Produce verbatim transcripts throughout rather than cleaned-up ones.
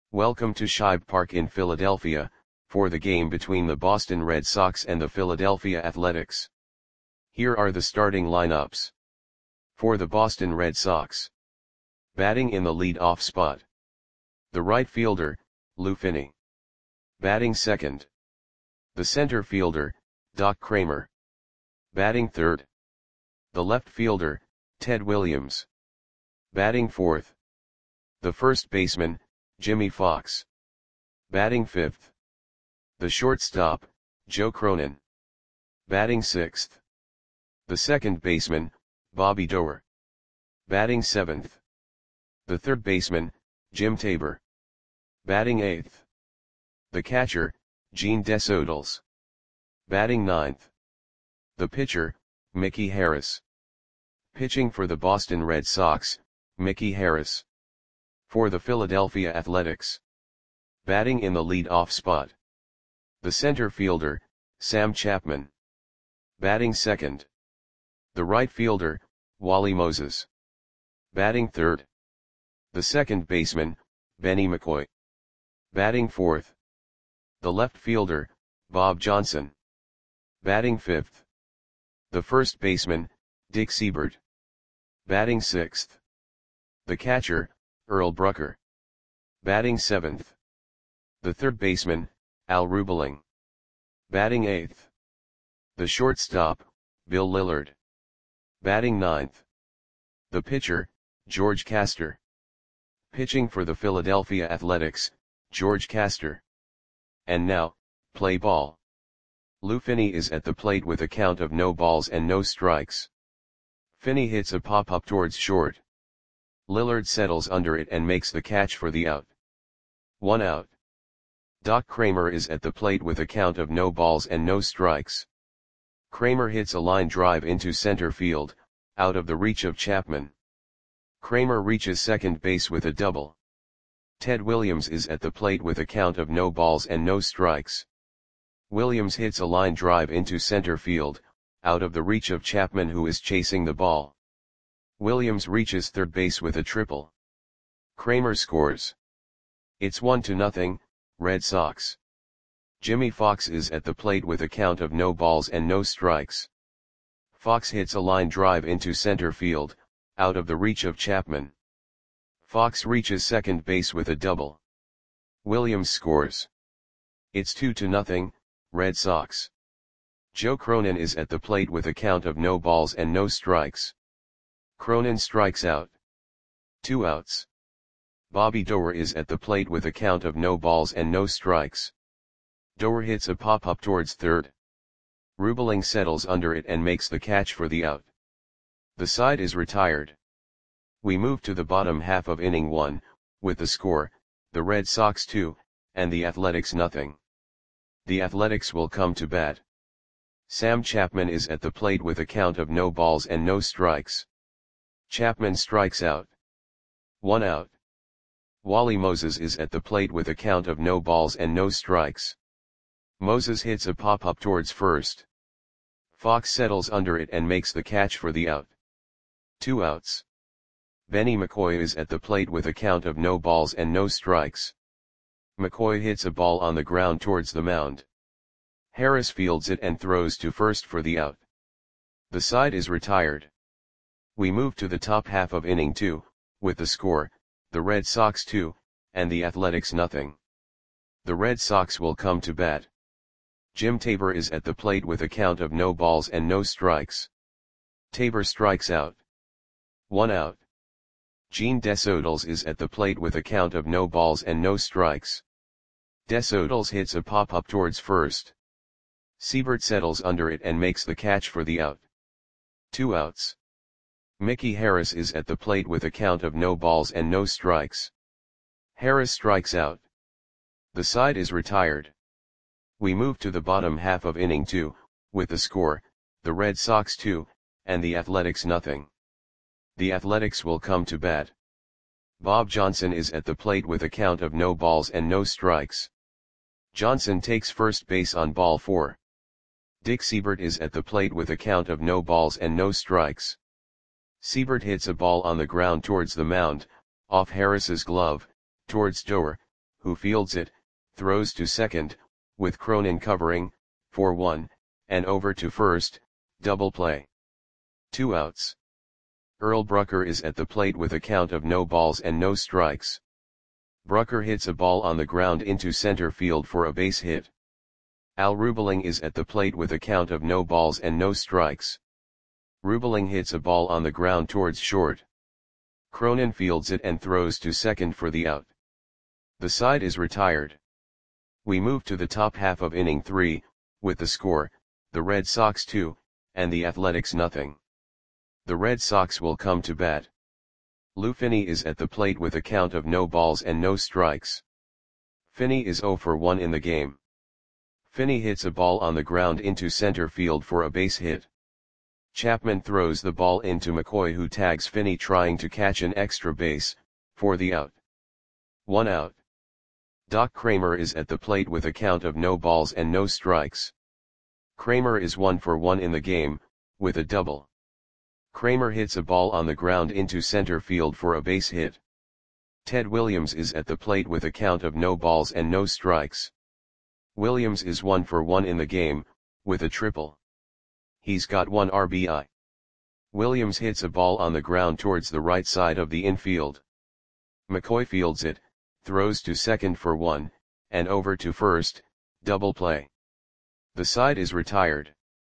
Welcome to Shibe Park in Philadelphia, for the game between the Boston Red Sox and the Philadelphia Athletics. Here are the starting lineups. For the Boston Red Sox. Batting in the lead-off spot. The right fielder, Lou Finney. Batting second. The center fielder, Doc Cramer. Batting third. The left fielder, Ted Williams. Batting fourth. The first baseman, Jimmie Foxx. Batting fifth. The shortstop, Joe Cronin. Batting sixth. The second baseman, Bobby Doerr. Batting seventh. The third baseman, Jim Tabor. Batting eighth. The catcher, Gene Desodals. Batting ninth. The pitcher, Mickey Harris. Pitching for the Boston Red Sox, Mickey Harris. For the Philadelphia Athletics. Batting in the lead-off spot. The center fielder, Sam Chapman. Batting second. The right fielder, Wally Moses. Batting third. The second baseman, Benny McCoy. Batting fourth. The left fielder, Bob Johnson. Batting fifth. The first baseman, Dick Seibert. Batting sixth. The catcher, Earl Brucker. Batting seventh. The third baseman, Al Rubeling. Batting eighth. The shortstop, Bill Lillard. Batting ninth. The pitcher, George Castor. Pitching for the Philadelphia Athletics, George Castor. And now, play ball. Lou Finney is at the plate with a count of no balls and no strikes. Finney hits a pop-up towards short. Lillard settles under it and makes the catch for the out. One out. Doc Cramer is at the plate with a count of no balls and no strikes. Cramer hits a line drive into center field, out of the reach of Chapman. Cramer reaches second base with a double. Ted Williams is at the plate with a count of no balls and no strikes. Williams hits a line drive into center field, out of the reach of Chapman, who is chasing the ball. Williams reaches third base with a triple. Cramer scores. It's one to nothing, Red Sox. Jimmie Foxx is at the plate with a count of no balls and no strikes. Foxx hits a line drive into center field, out of the reach of Chapman. Foxx reaches second base with a double. Williams scores. It's two to nothing, Red Sox. Joe Cronin is at the plate with a count of no balls and no strikes. Cronin strikes out. Two outs. Bobby Doerr is at the plate with a count of no balls and no strikes. Doerr hits a pop-up towards third. Rubeling settles under it and makes the catch for the out. The side is retired. We move to the bottom half of inning one, with the score, the Red Sox two, and the Athletics nothing. The Athletics will come to bat. Sam Chapman is at the plate with a count of no balls and no strikes. Chapman strikes out. One out. Wally Moses is at the plate with a count of no balls and no strikes. Moses hits a pop-up towards first. Foxx settles under it and makes the catch for the out. Two outs. Benny McCoy is at the plate with a count of no balls and no strikes. McCoy hits a ball on the ground towards the mound. Harris fields it and throws to first for the out. The side is retired. We move to the top half of inning two, with the score, the Red Sox two, and the Athletics nothing. The Red Sox will come to bat. Jim Tabor is at the plate with a count of no balls and no strikes. Tabor strikes out. One out. Gene Desodals is at the plate with a count of no balls and no strikes. Desodals hits a pop-up towards first. Seibert settles under it and makes the catch for the out. Two outs. Mickey Harris is at the plate with a count of no balls and no strikes. Harris strikes out. The side is retired. We move to the bottom half of inning two, with the score, the Red Sox two, and the Athletics nothing. The Athletics will come to bat. Bob Johnson is at the plate with a count of no balls and no strikes. Johnson takes first base on ball four. Dick Seibert is at the plate with a count of no balls and no strikes. Seibert hits a ball on the ground towards the mound, off Harris's glove, towards Doerr, who fields it, throws to second, with Cronin covering, for one, and over to first, double play. Two outs. Earl Brucker is at the plate with a count of no balls and no strikes. Brucker hits a ball on the ground into center field for a base hit. Al Rubeling is at the plate with a count of no balls and no strikes. Rubeling hits a ball on the ground towards short. Cronin fields it and throws to second for the out. The side is retired. We move to the top half of inning three, with the score, the Red Sox two, and the Athletics nothing. The Red Sox will come to bat. Lou Finney is at the plate with a count of no balls and no strikes. Finney is oh for one in the game. Finney hits a ball on the ground into center field for a base hit. Chapman throws the ball into McCoy, who tags Finney trying to catch an extra base, for the out. One out. Doc Kramer is at the plate with a count of no balls and no strikes. Kramer is one for one in the game, with a double. Kramer hits a ball on the ground into center field for a base hit. Ted Williams is at the plate with a count of no balls and no strikes. Williams is one for one in the game, with a triple. He's got one R B I. Williams hits a ball on the ground towards the right side of the infield. McCoy fields it, throws to second for one, and over to first, double play. The side is retired.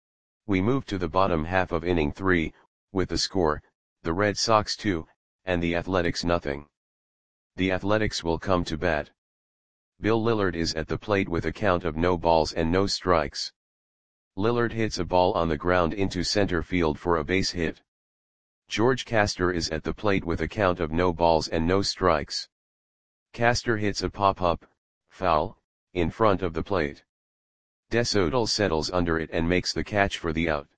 We move to the bottom half of inning three, with the score, the Red Sox two, and the Athletics nothing. The Athletics will come to bat. Bill Lillard is at the plate with a count of no balls and no strikes. Lillard hits a ball on the ground into center field for a base hit. George Castor is at the plate with a count of no balls and no strikes. Castor hits a pop-up, foul, in front of the plate. DeSoto settles under it and makes the catch for the out.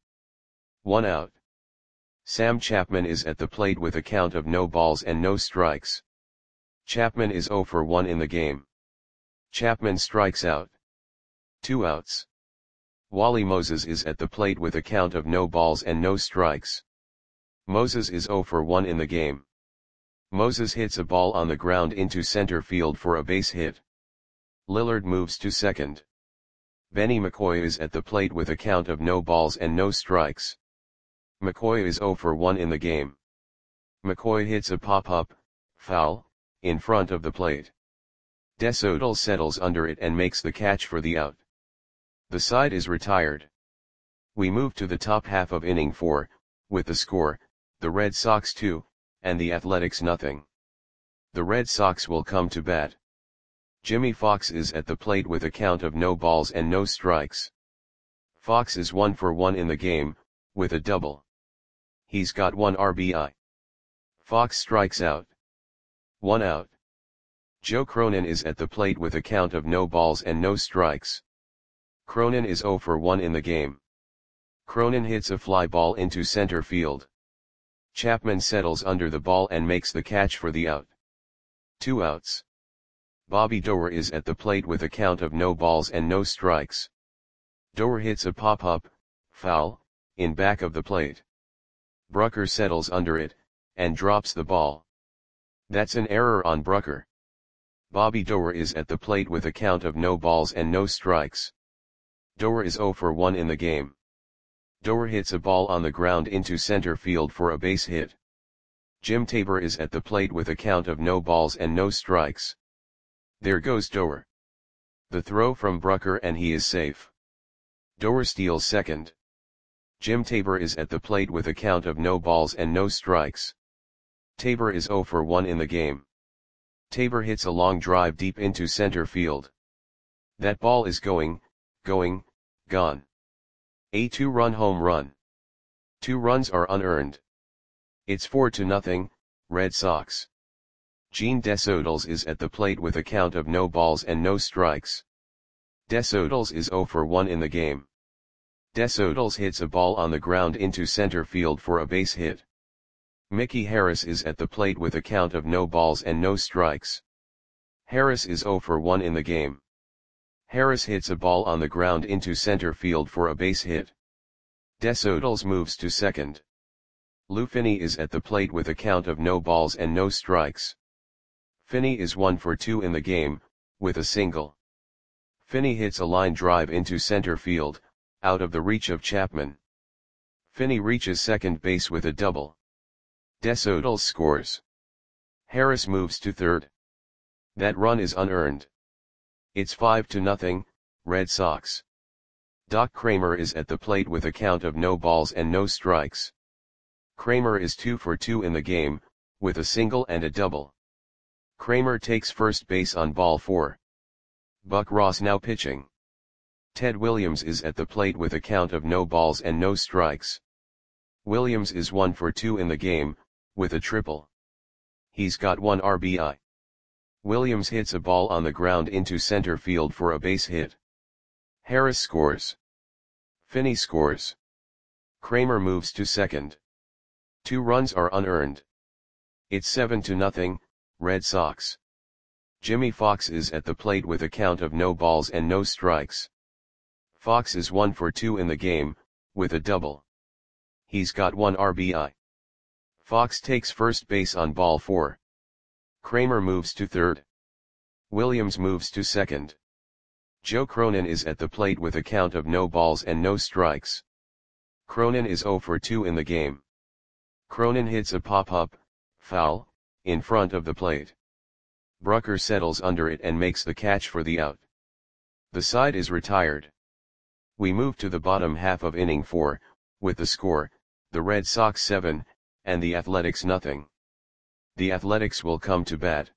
One out. Sam Chapman is at the plate with a count of no balls and no strikes. Chapman is oh for one in the game. Chapman strikes out. Two outs. Wally Moses is at the plate with a count of no balls and no strikes. Moses is oh for one in the game. Moses hits a ball on the ground into center field for a base hit. Lillard moves to second. Benny McCoy is at the plate with a count of no balls and no strikes. McCoy is oh for one in the game. McCoy hits a pop-up, foul, in front of the plate. DeSoto settles under it and makes the catch for the out. The side is retired. We move to the top half of inning four, with the score, the Red Sox two, and the Athletics nothing. The Red Sox will come to bat. Jimmy Fox is at the plate with a count of no balls and no strikes. Fox is one for one in the game, with a double. He's got one R B I. Fox strikes out. One out. Joe Cronin is at the plate with a count of no balls and no strikes. Cronin is oh for one in the game. Cronin hits a fly ball into center field. Chapman settles under the ball and makes the catch for the out. Two outs. Bobby Doerr is at the plate with a count of no balls and no strikes. Doerr hits a pop-up, foul, in back of the plate. Brucker settles under it, and drops the ball. That's an error on Brucker. Bobby Doerr is at the plate with a count of no balls and no strikes. Doerr is oh for one in the game. Doerr hits a ball on the ground into center field for a base hit. Jim Tabor is at the plate with a count of no balls and no strikes. There goes Doerr. The throw from Brucker and he is safe. Doerr steals second. Jim Tabor is at the plate with a count of no balls and no strikes. Tabor is oh for one in the game. Tabor hits a long drive deep into center field. That ball is going, going, gone. A two-run home run. Two runs are unearned. It's four to nothing, Red Sox. Gene DeSoto is at the plate with a count of no balls and no strikes. DeSoto is oh for one in the game. DeSoto hits a ball on the ground into center field for a base hit. Mickey Harris is at the plate with a count of no balls and no strikes. Harris is oh for one in the game. Harris hits a ball on the ground into center field for a base hit. DeSoto moves to second. Lou Finney is at the plate with a count of no balls and no strikes. Finney is one for two in the game, with a single. Finney hits a line drive into center field, out of the reach of Chapman. Finney reaches second base with a double. Desodals scores. Harris moves to third. That run is unearned. It's five to nothing, Red Sox. Doc Kramer is at the plate with a count of no balls and no strikes. Kramer is two for two in the game, with a single and a double. Kramer takes first base on ball four. Buck Ross now pitching. Ted Williams is at the plate with a count of no balls and no strikes. Williams is one for two in the game, with a triple. He's got one R B I. Williams hits a ball on the ground into center field for a base hit. Harris scores. Finney scores. Kramer moves to second. Two runs are unearned. It's seven to nothing, Red Sox. Jimmy Fox is at the plate with a count of no balls and no strikes. Fox is one for two in the game, with a double. He's got one R B I. Fox takes first base on ball four. Kramer moves to third. Williams moves to second. Joe Cronin is at the plate with a count of no balls and no strikes. Cronin is zero for two in the game. Cronin hits a pop-up, foul, in front of the plate. Brucker settles under it and makes the catch for the out. The side is retired. We move to the bottom half of inning four, with the score, the Red Sox seven, and the Athletics nothing. The Athletics will come to bat.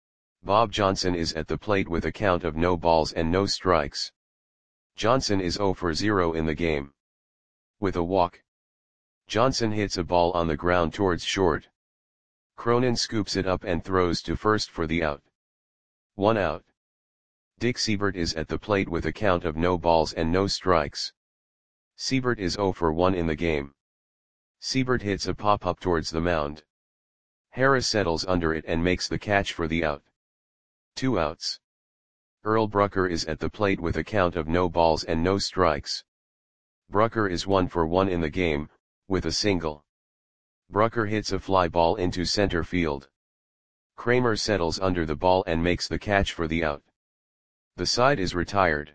Bob Johnson is at the plate with a count of no balls and no strikes. Johnson is zero for zero in the game. With a walk. Johnson hits a ball on the ground towards short. Cronin scoops it up and throws to first for the out. One out. Dick Seibert is at the plate with a count of no balls and no strikes. Seibert is zero for one in the game. Seibert hits a pop-up towards the mound. Harris settles under it and makes the catch for the out. Two outs. Earl Brucker is at the plate with a count of no balls and no strikes. Brucker is one for one in the game, with a single. Brucker hits a fly ball into center field. Kramer settles under the ball and makes the catch for the out. The side is retired.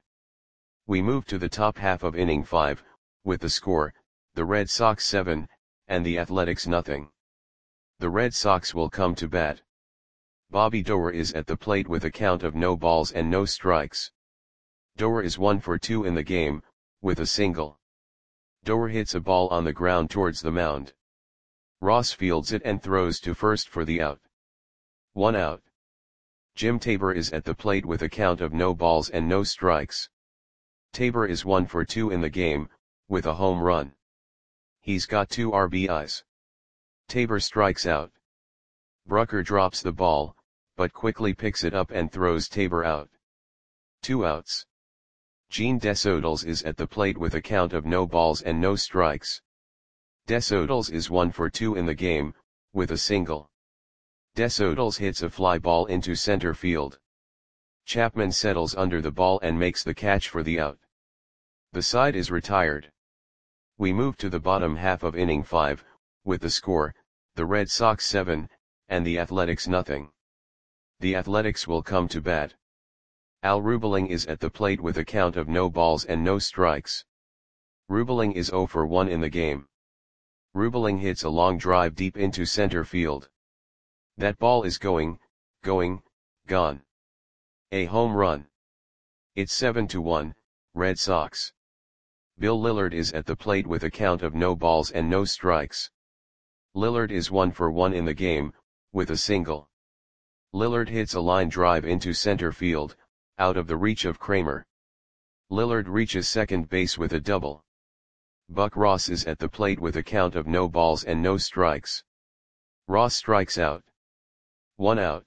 We move to the top half of inning five, with the score, the Red Sox seven, and the Athletics nothing. The Red Sox will come to bat. Bobby Doerr is at the plate with a count of no balls and no strikes. Doerr is one for two in the game, with a single. Doerr hits a ball on the ground towards the mound. Ross fields it and throws to first for the out. One out. Jim Tabor is at the plate with a count of no balls and no strikes. Tabor is one for two in the game, with a home run. He's got two R B Is. Tabor strikes out. Brucker drops the ball, but quickly picks it up and throws Tabor out. Two outs. Gene Desodals is at the plate with a count of no balls and no strikes. Desodals is one for two in the game, with a single. Desodals hits a fly ball into center field. Chapman settles under the ball and makes the catch for the out. The side is retired. We move to the bottom half of inning five, with the score, the Red Sox seven, and the Athletics nothing. The Athletics will come to bat. Al Rubeling is at the plate with a count of no balls and no strikes. Rubeling is zero for one in the game. Rubeling hits a long drive deep into center field. That ball is going, going, gone. A home run. It's seven to one, Red Sox. Bill Lillard is at the plate with a count of no balls and no strikes. Lillard is one for one in the game, with a single. Lillard hits a line drive into center field, out of the reach of Kramer. Lillard reaches second base with a double. Buck Ross is at the plate with a count of no balls and no strikes. Ross strikes out. One out.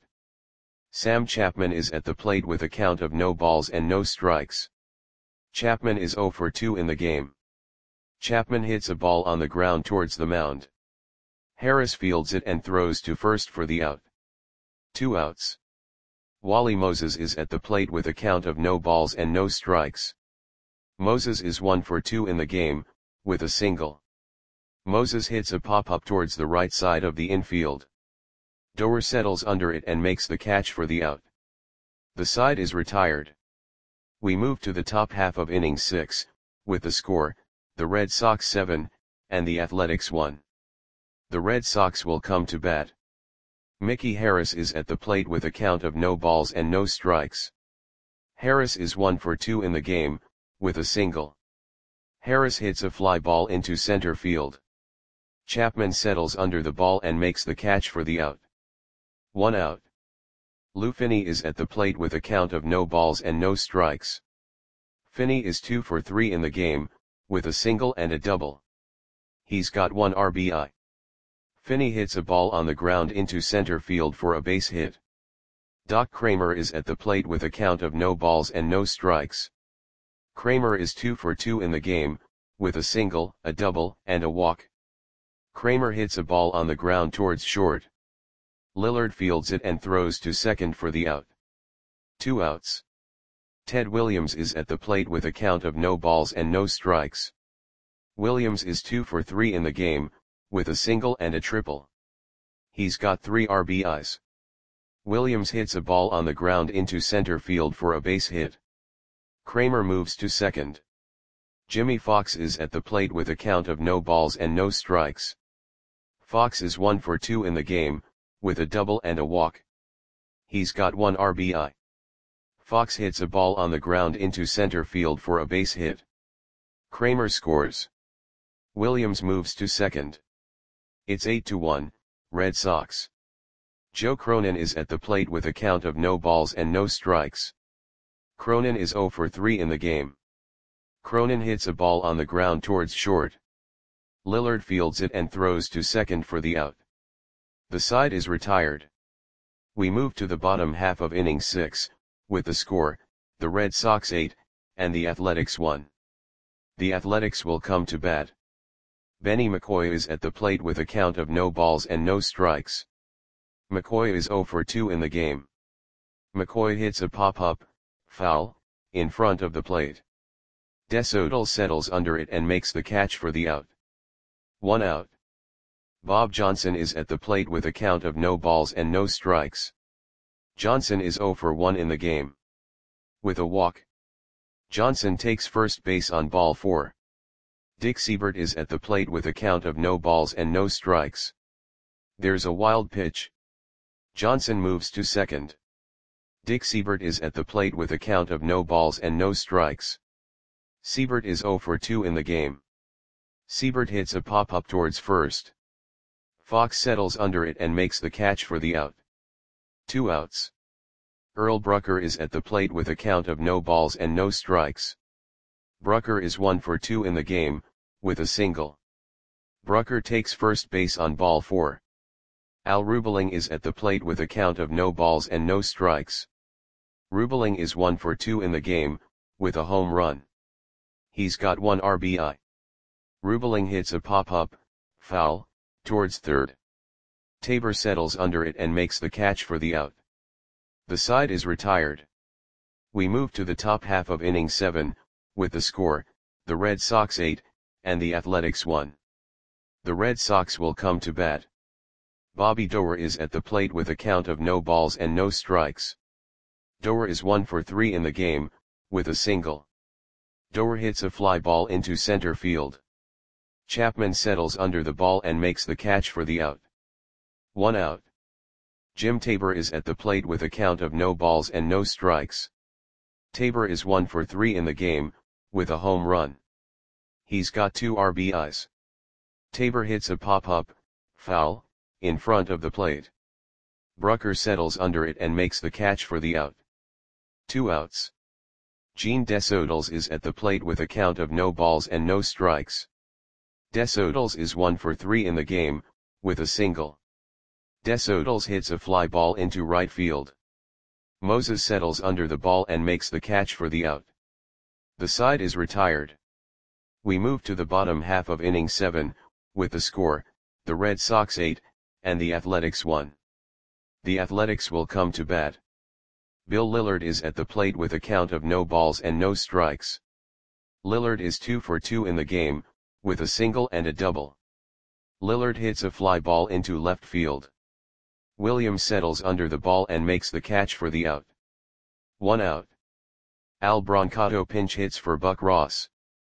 Sam Chapman is at the plate with a count of no balls and no strikes. Chapman is zero for two in the game. Chapman hits a ball on the ground towards the mound. Harris fields it and throws to first for the out. Two outs. Wally Moses is at the plate with a count of no balls and no strikes. Moses is one for two in the game, with a single. Moses hits a pop-up towards the right side of the infield. Doerr settles under it and makes the catch for the out. The side is retired. We move to the top half of inning six, with the score, the Red Sox seven, and the Athletics one. The Red Sox will come to bat. Mickey Harris is at the plate with a count of no balls and no strikes. Harris is one for two in the game, with a single. Harris hits a fly ball into center field. Chapman settles under the ball and makes the catch for the out. One out. Lou Finney is at the plate with a count of no balls and no strikes. Finney is two for three in the game, with a single and a double. He's got one R B I. Finney hits a ball on the ground into center field for a base hit. Doc Kramer is at the plate with a count of no balls and no strikes. Kramer is two for two in the game, with a single, a double, and a walk. Kramer hits a ball on the ground towards short. Lillard fields it and throws to second for the out. Two outs. Ted Williams is at the plate with a count of no balls and no strikes. Williams is two for three in the game, with a single and a triple. He's got three R B Is. Williams hits a ball on the ground into center field for a base hit. Kramer moves to second. Jimmy Fox is at the plate with a count of no balls and no strikes. Fox is one for two in the game, with a double and a walk. He's got one R B I. Fox hits a ball on the ground into center field for a base hit. Kramer scores. Williams moves to second. It's eight to one, Red Sox. Joe Cronin is at the plate with a count of no balls and no strikes. Cronin is zero for three in the game. Cronin hits a ball on the ground towards short. Lillard fields it and throws to second for the out. The side is retired. We move to the bottom half of inning six, with the score, the Red Sox eight, and the Athletics one. The Athletics will come to bat. Benny McCoy is at the plate with a count of no balls and no strikes. McCoy is zero for two in the game. McCoy hits a pop-up, foul, in front of the plate. DeSoto settles under it and makes the catch for the out. One out. Bob Johnson is at the plate with a count of no balls and no strikes. Johnson is zero for one in the game. With a walk. Johnson takes first base on ball four. Dick Seibert is at the plate with a count of no balls and no strikes. There's a wild pitch. Johnson moves to second. Dick Seibert is at the plate with a count of no balls and no strikes. Seibert is zero for two in the game. Seibert hits a pop-up towards first. Fox settles under it and makes the catch for the out. Two outs. Earl Brucker is at the plate with a count of no balls and no strikes. Brucker is one for two in the game, with a single. Brucker takes first base on ball four. Al Rubeling is at the plate with a count of no balls and no strikes. Rubeling is one for two in the game, with a home run. He's got one R B I. Rubeling hits a pop-up, foul, towards third. Tabor settles under it and makes the catch for the out. The side is retired. We move to the top half of inning seven, with the score, the Red Sox eight, and the Athletics one. The Red Sox will come to bat. Bobby Doerr is at the plate with a count of no balls and no strikes. Doerr is one for three in the game, with a single. Doerr hits a fly ball into center field. Chapman settles under the ball and makes the catch for the out. One out. Jim Tabor is at the plate with a count of no balls and no strikes. Tabor is one for three in the game, with a home run. He's got two R B Is. Tabor hits a pop-up, foul, in front of the plate. Brucker settles under it and makes the catch for the out. Two outs. Gene DeSoto is at the plate with a count of no balls and no strikes. DeSoto is one for three in the game, with a single. DeSoto hits a fly ball into right field. Moses settles under the ball and makes the catch for the out. The side is retired. We move to the bottom half of inning seven, with the score, the Red Sox eight, and the Athletics one. The Athletics will come to bat. Bill Lillard is at the plate with a count of no balls and no strikes. Lillard is two for two in the game, with a single and a double. Lillard hits a fly ball into left field. Williams settles under the ball and makes the catch for the out. one out. Al Brancato pinch hits for Buck Ross.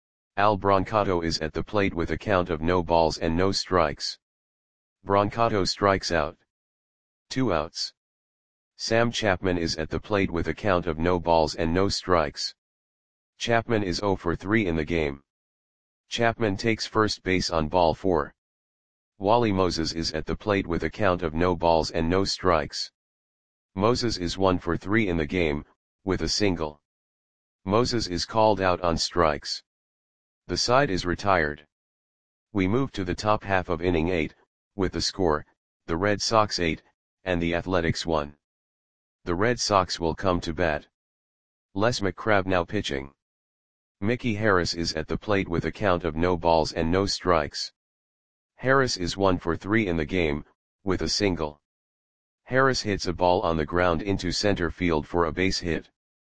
Al Brancato is at the plate with a count of no balls and no strikes. Brancato strikes out. two outs. Sam Chapman is at the plate with a count of no balls and no strikes. Chapman is oh for three in the game. Chapman takes first base on ball four. Wally Moses is at the plate with a count of no balls and no strikes. Moses is one for three in the game, with a single. Moses is called out on strikes. The side is retired. We move to the top half of inning eight, with the score, the Red Sox eight, and the Athletics one. The Red Sox will come to bat. Les McCrabb now pitching. Mickey Harris is at the plate with a count of no balls and no strikes. Harris is one for three in the game, with a single. Harris hits a ball on the ground into center field for a base hit.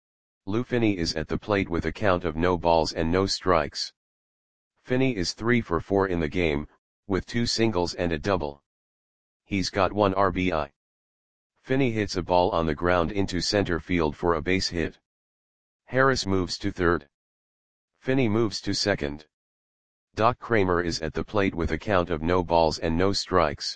Lou Finney is at the plate with a count of no balls and no strikes. Finney is three for four in the game, with two singles and a double. He's got one R B I. Finney hits a ball on the ground into center field for a base hit. Harris moves to third. Finney moves to second. Doc Kramer is at the plate with a count of no balls and no strikes.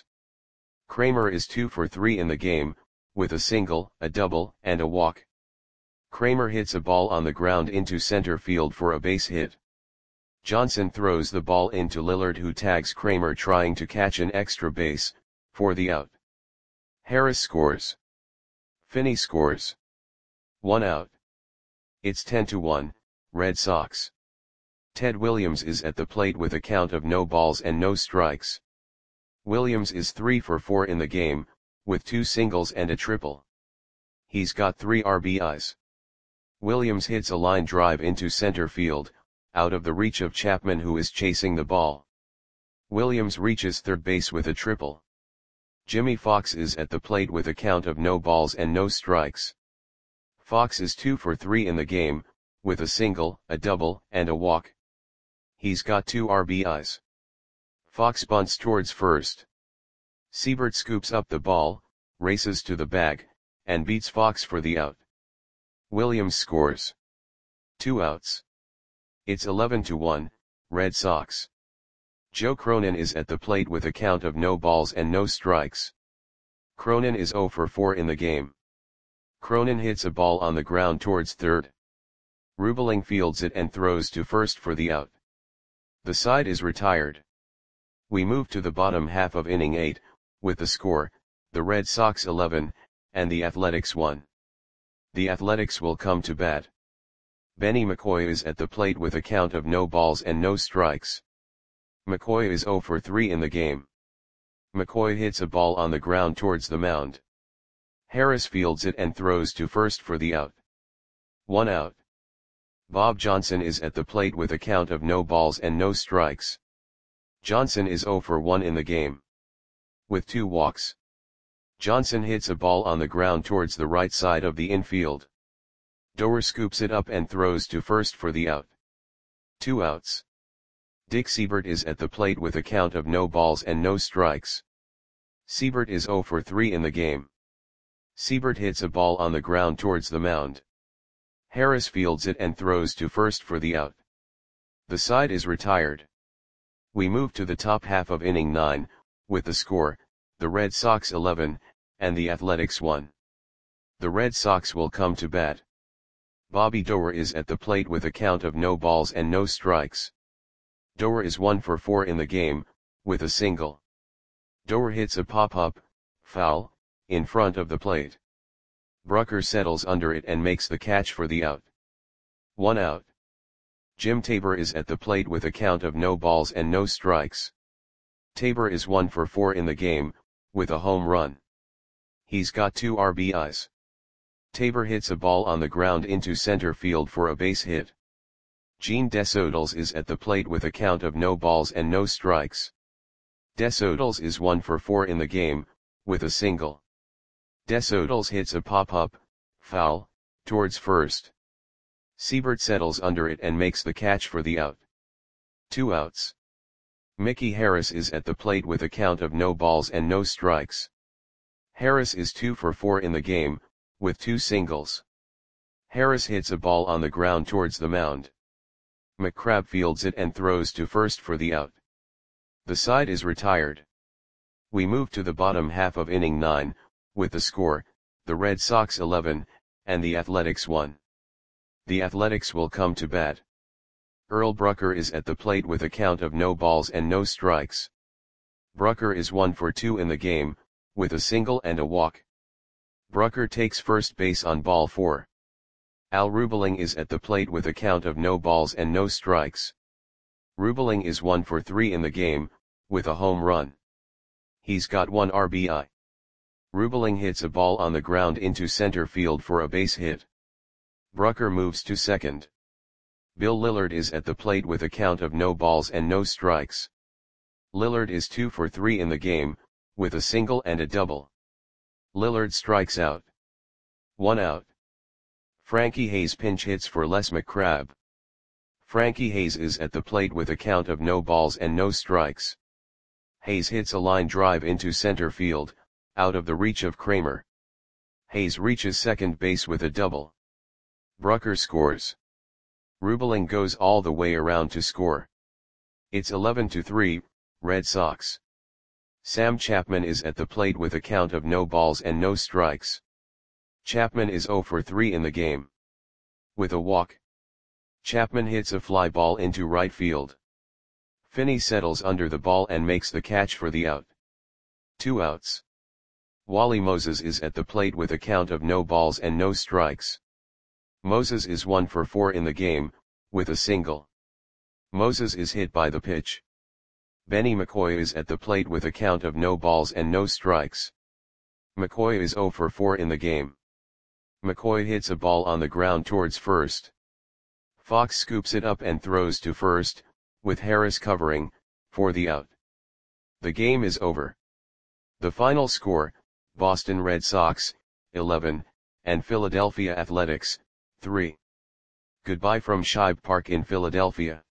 Kramer is two for three in the game, with a single, a double, and a walk. Kramer hits a ball on the ground into center field for a base hit. Johnson throws the ball into Lillard, who tags Kramer trying to catch an extra base, for the out. Harris scores. Finney scores. One out. It's ten to one, Red Sox. Ted Williams is at the plate with a count of no balls and no strikes. Williams is three for four in the game, with two singles and a triple. He's got three R B Is. Williams hits a line drive into center field, out of the reach of Chapman, who is chasing the ball. Williams reaches third base with a triple. Jimmy Fox is at the plate with a count of no balls and no strikes. Fox is two for three in the game, with a single, a double, and a walk. He's got two R B Is. Fox bunts towards first. Siebert scoops up the ball, races to the bag, and beats Fox for the out. Williams scores. Two outs. It's eleven to one, Red Sox. Joe Cronin is at the plate with a count of no balls and no strikes. Cronin is oh for four in the game. Cronin hits a ball on the ground towards third. Rubeling fields it and throws to first for the out. The side is retired. We move to the bottom half of inning eight, with the score, the Red Sox eleven, and the Athletics one. The Athletics will come to bat. Benny McCoy is at the plate with a count of no balls and no strikes. McCoy is oh for three in the game. McCoy hits a ball on the ground towards the mound. Harris fields it and throws to first for the out. One out. Bob Johnson is at the plate with a count of no balls and no strikes. Johnson is oh for one in the game, with two walks. Johnson hits a ball on the ground towards the right side of the infield. Doer scoops it up and throws to first for the out. Two outs. Dick Siebert is at the plate with a count of no balls and no strikes. Siebert is oh for three in the game. Siebert hits a ball on the ground towards the mound. Harris fields it and throws to first for the out. The side is retired. We move to the top half of inning nine, with the score, the Red Sox eleven, and the Athletics one. The Red Sox will come to bat. Bobby Doer is at the plate with a count of no balls and no strikes. Doer is one for four in the game, with a single. Doer hits a pop-up, foul, in front of the plate. Brucker settles under it and makes the catch for the out. One out. Jim Tabor is at the plate with a count of no balls and no strikes. Tabor is one for four in the game, with a home run. He's got two R B Is. Tabor hits a ball on the ground into center field for a base hit. Gene Desodals is at the plate with a count of no balls and no strikes. Desodals is one for four in the game, with a single. Desodals hits a pop-up, foul, towards first. Siebert settles under it and makes the catch for the out. Two outs. Mickey Harris is at the plate with a count of no balls and no strikes. Harris is two for four in the game, with two singles. Harris hits a ball on the ground towards the mound. McCrabb fields it and throws to first for the out. The side is retired. We move to the bottom half of inning nine, with the score, the Red Sox eleven, and the Athletics one. The Athletics will come to bat. Earl Brucker is at the plate with a count of no balls and no strikes. Brucker is one for two in the game, with a single and a walk. Brucker takes first base on ball four. Al Rubeling is at the plate with a count of no balls and no strikes. Rubeling is one for three in the game, with a home run. He's got one R B I. Rubeling hits a ball on the ground into center field for a base hit. Brucker moves to second. Bill Lillard is at the plate with a count of no balls and no strikes. Lillard is two for three in the game, with a single and a double. Lillard strikes out. One out. Frankie Hayes pinch hits for Les McCrabb. Frankie Hayes is at the plate with a count of no balls and no strikes. Hayes hits a line drive into center field, out of the reach of Kramer. Hayes reaches second base with a double. Brucker scores. Rubeling goes all the way around to score. It's eleven to three, Red Sox. Sam Chapman is at the plate with a count of no balls and no strikes. Chapman is zero for three in the game. With a walk. Chapman hits a fly ball into right field. Finney settles under the ball and makes the catch for the out. Two outs. Wally Moses is at the plate with a count of no balls and no strikes. Moses is one for four in the game, with a single. Moses is hit by the pitch. Benny McCoy is at the plate with a count of no balls and no strikes. McCoy is zero for four in the game. McCoy hits a ball on the ground towards first. Fox scoops it up and throws to first, with Harris covering, for the out. The game is over. The final score, Boston Red Sox, eleven, and Philadelphia Athletics, three. Goodbye from Shibe Park in Philadelphia.